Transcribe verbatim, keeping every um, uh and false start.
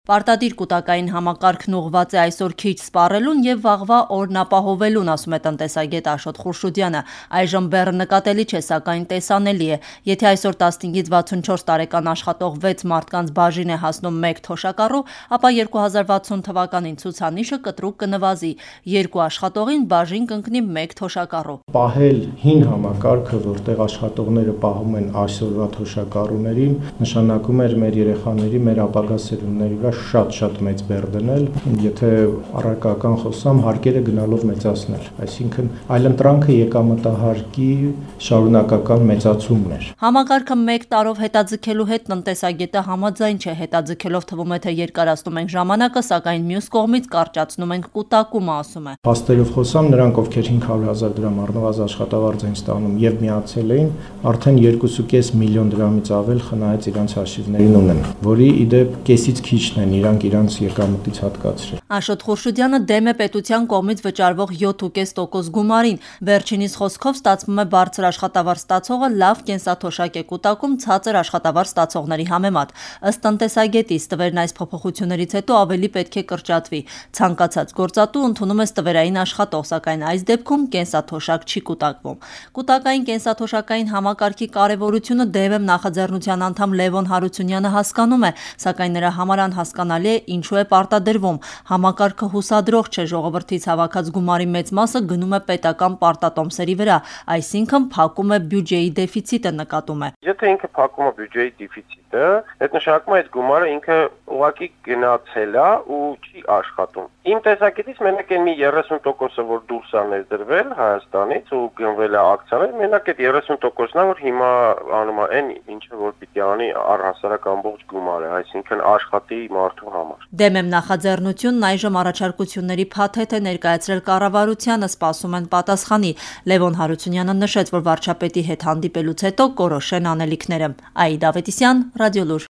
Պարտադիր կուտակային համակարգն ուղղված է այսօր քիչ սպառելուն եւ վաղվա օրն ապահովելուն, ասում է տնտեսագետ Աշոտ Խուրշուդյանը։ Այժմ բեռը նկատելի չէ, սակայն տեսանելի է։ Եթե այսօր տասնհինգից վաթսունչորս տարեկան աշխատող վեց մարդկանց բաժին է հասնում մեկ թոշակառու, ապա երկու հազար վաթսուն թվականին ցուցանիշը կտրուկ կնվազի։ Երկու աշխատողին բաժին կընկնի մեկ թոշակառու։ Պահել հին համակարգը, որտեղ աշխատողները պահում են այսօրվա թոշակառուներին, նշանակում էր մեր երեխաների, մեր ապագա սերունդների վրա շատ-շատ մեծ բեռ դնել, եթե առարկական խոսամ, հարկերը գնալով մեծացնել, այսինքն այլընտրանքը եկամտահարկի շարունակական մեծացումն էր։ Համակարգը մեկ տարով հետաձգելու հետ տնտեսագետը համաձայն չէ, հետաձգելով թվում է, թե երկարացնում ենք ժամանակը, սակայն մյուս կողմից կարճացնում ենք կուտակումը, ասում է։ Փաստերով խոսամ, նրանք, ովքեր հինգ հարյուր հազար դրամ առնվազն աշխատավարձ են ստանում եւ միացել էին, արդեն երկու կόμμα պենս միլիոն դրամից ավել խնայած իրանց հաշիվներին ունեն, որի իդեպ կեսից քիչն են իրանք իրանց եկամտից հատկացրել։ Աշոտ Խուրշուդյանը դեմ է պետության կողմից վճարվող յոթ կόμμα պենս տոկոս գումարին։ Վերջինիս խոսքով ստացվում է բարձր աշխատավարձ ստացողը լավ կենսաթոշակ է կուտակում ցածր աշխատավարձ ստացողների համեմատ։ Ըստ տնտեսագետի, ստվերն այս փոփոխություններից հետո ավելի պետք է կրճատվի։ Ցանկացած գործատու ընդունում է ստվերային աշխատող, սակայն այս դեպքում կենսաթոշակ չի կուտակվում։ Կուտակային կենսաթոշակային համակարգի կարևորությունը ԴԵՎ նախաձեռնության անդամ Լևոն Հարությունյանը հասկանում է, սակայն նրա համար անհասկանալի է ինչու է պարտադրվում։ Համակարգը հուսադրող չէ, ժողովրդից հավաքած գումարի մեծ մասը գնում է պետական պարտատոմսերի վրա, այսինքն փակում է բյուջեի դեֆիցիտը, նկատում է։ Եթե ինքը փակում է բյուջեի դեֆիցիտը, այդ նշանակում է այդ գումարը ինքը ուղղակի գնացել է ու չի աշխատում։ Իմ տեսակետից մենակ այն մի երեսուն տոկոսը, որ դուրս է ներդրվել Հայաստանից ու գնվել է ակցիաներ, մենակ այդ երեսուն տոկոսն է, որ հիմա անում է այն ինչը որ պիտի անի առհասարակ ամբողջ գումարը, այսինքն աշխատի մարդու համար։ ԴԵՄ նախաձեռնությունն այժմ առաջարկությունների փաթեթ է ներկայացրել կառավարությանը, սպասում են պատասխանի։ Լևոն Հարությունյանը նշեց, որ վարչապետի հետ հանդիպելուց հետո կորոշեն անելիքները։ Աիդա Ավետիսյան, Ռադիոլուր։